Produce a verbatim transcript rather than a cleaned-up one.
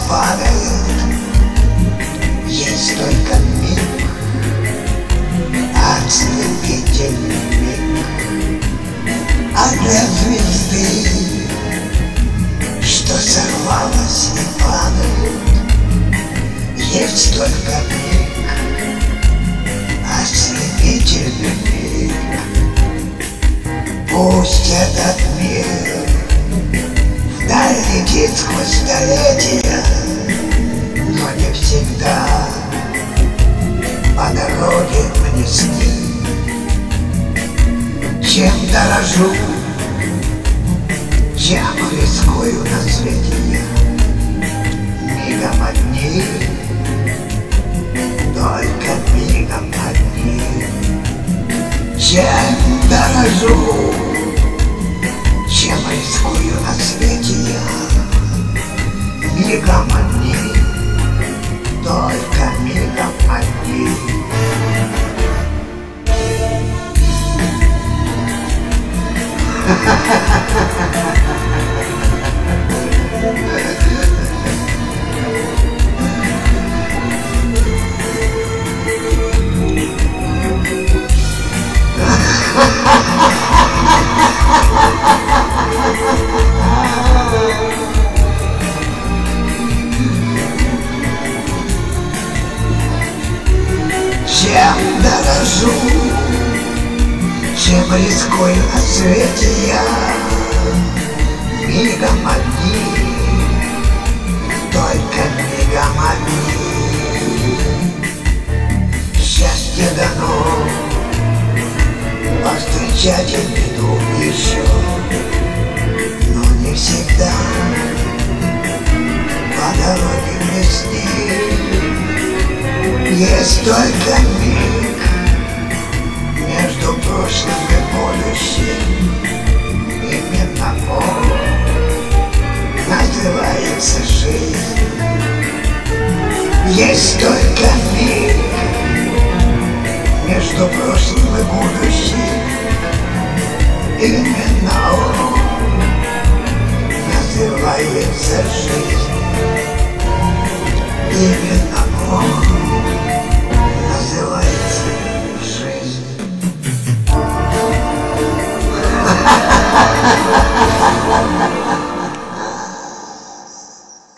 падает, есть только миг, ослепительный миг. А для звезды, что сорвалась и падает, есть только миг, ослепительный миг. Пусть этот мир вдаль летит сквозь столетия, но не всегда по дороге мне с ним. Чем дорожу, чем рискую на свете я, мигом одни, только мигом одни. Чем дорожу, чем рискую на свете я, мигом одни, только мигом одни. Чем дорожу, чем рискую на свете я, мигом одни, только мигом одни. Счастье дано повстречать и беду еще, но не всегда по дороге мне с ней. Есть только миг между прошлым и будущим. Именно он называется жизнь. Есть только миг между прошлым и будущим. Именно он называется жизнь. Именно он называется жизнь.